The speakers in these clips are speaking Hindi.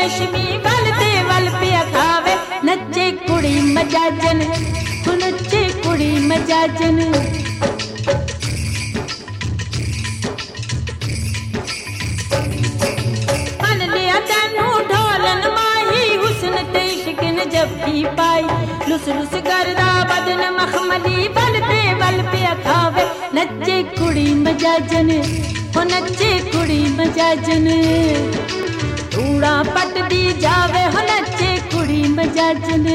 रेशमी वल ते वल पिया खावे। नचे कुड़ी मजाजन, नचे कुड़ी मजाजन। मन लिया तेनू ढोलन माही हुस्न ते इश्क ने जफ्फी पाई। लुस लुस करदा बदन मखमली वल ते वल पिया खावे। नचे कुड़ी मजाजन, नचे कुड़ी मजाजन। धूड़ा पट दी जावे हो नचे कुड़ी मजाजन।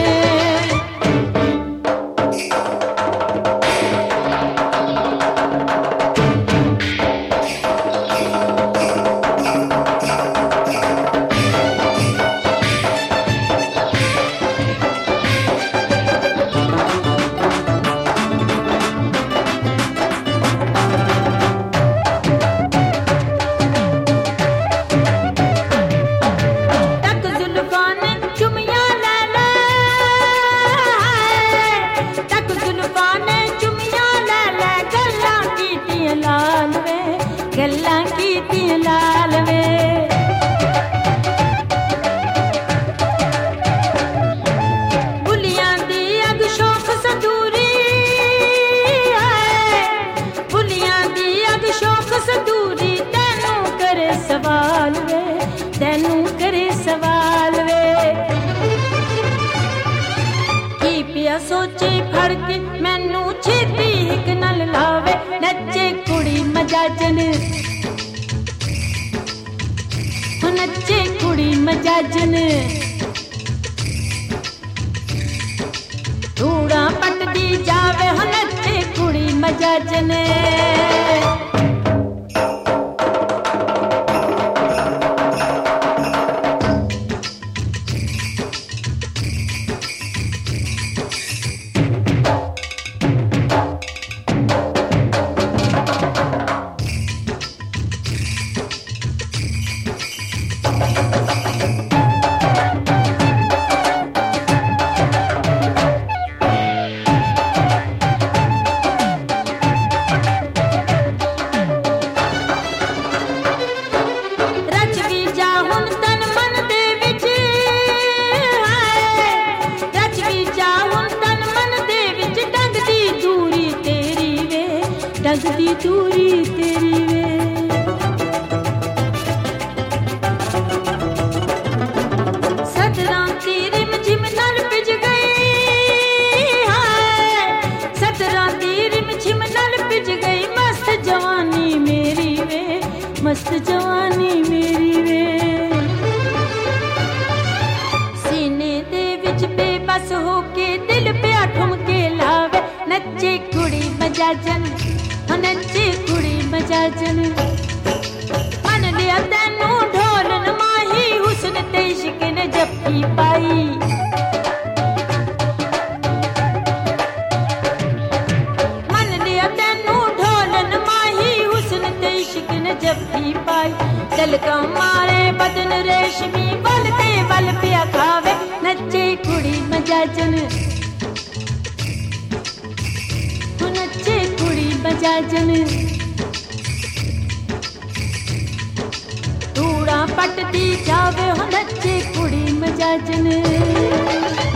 गल्लां कीतियां लाल वे। बुलियां दी अग शौक संदूरी है। बुलियां दी अग शौक संदूरी तैनू करे सवाल वे, तैनू करे सवाल वे। की पिया सोचे फड़ के मैनू छेती हिक नल लावे। नचे कुड़ी मजाजन, नचे कुड़ी मजाजन। धूड़ा पट दी जावे हो नचे कुड़ी मजाजन। दी दूरी तेरी वे। सदरां तेरी मुझिम नाल पिज गई है। सदरां तेरी मुझिम नाल पिज गई। मस्त जवानी मेरी वे, मस्त जवानी मेरी वे। सीने दे विच बेबस होके दिल पे ठुमके लावे। नचे कुड़ी मजाजन, नचे कुड़ी मजाजन। मन लिया तेनू ढोलन माही हुस्न ते इश्क ने जफ्फी पाई। मन लिया तेनू ढोलन माही हुस्न ते इश्क ने जफ्फी पाई। तिलका मारे बदन रेशमी वल ते वल पिया खावे। नचे कुड़ी मजाजन, नचे कुड़ी मजाजन। धूड़ा पट दी जावे हो नचे कुड़ी मजाजन।